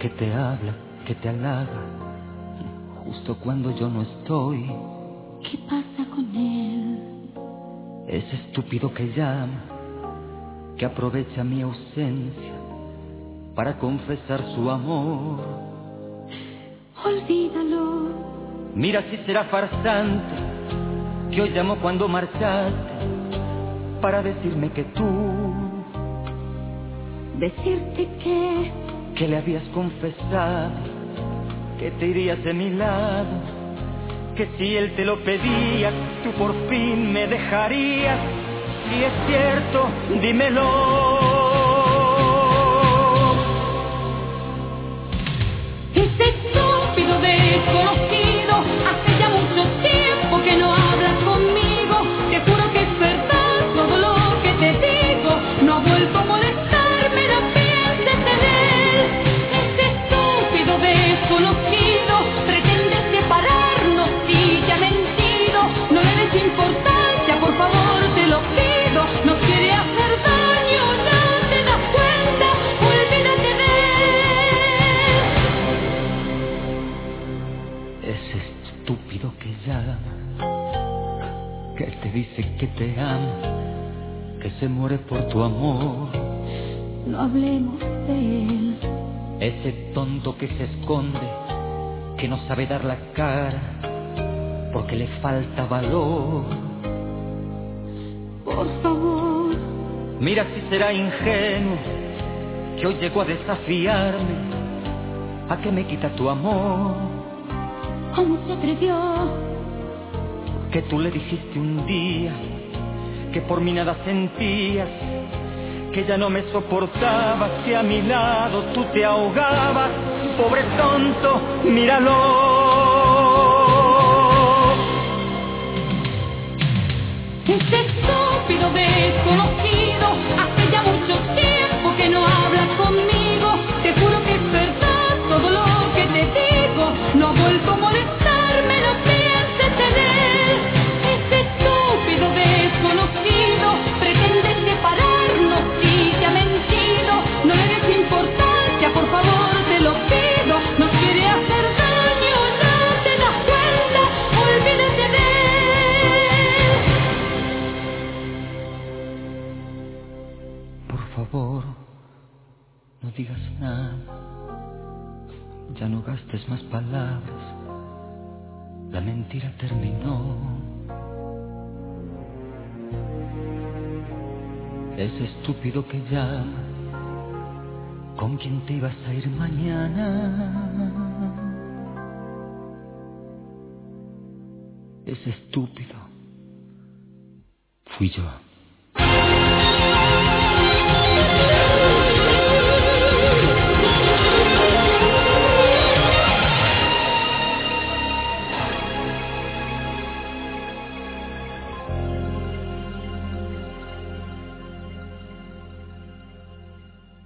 que te habla, que te halaga, justo cuando yo no estoy. ¿Qué pasa con él? Ese estúpido que llama, que aprovecha mi ausencia para confesar su amor. Olvídalo. Mira si será farsante, que hoy llamó cuando marchaste para decirme que tú, Decirte que le habías confesado que te irías de mi lado, que si él te lo pedía, tú por fin me dejarías. Si es cierto, dímelo. ese estúpido desconocido hace ya mucho tiempo que no hablas conmigo. Te juro que es verdad todo lo que te digo. No ha vuelto a molestarme, no pienses en él. Ese estúpido desconocido pretende separarnos y te ha mentido. No le des importancia, por favor, te lo pido. No quiere hacer daño, no te das cuenta. Olvídate de él. Ese estúpido que llama, que te dice que te ama, que se muere por tu amor. No hablemos de él. Ese tonto que se esconde, que no sabe dar la cara, porque le falta valor. Por favor. Mira si será ingenuo, que hoy llegó a desafiarme, a que me quita tu amor. ¿Cómo se atrevió? Que tú le dijiste un día que por mí nada sentías, que ya no me soportabas, que a mi lado tú te ahogabas. Pobre tonto, míralo. Ese estúpido desconocido hace ya mucho tiempo que no hablas conmigo. Te juro que es verdad todo lo que te digo. No ha vuelto a molestarme, no pienses en él. Ese estúpido desconocido pretende separarnos y te ha mentido. No le des importancia, por favor, te lo pido. No quiere hacer daño, no te das cuenta. Olvídate de él. Por favor, no digas nada, ya no gastes más palabras, la mentira terminó. Ese estúpido que llama, ¿con quién te ibas a ir mañana? Ese estúpido fui yo.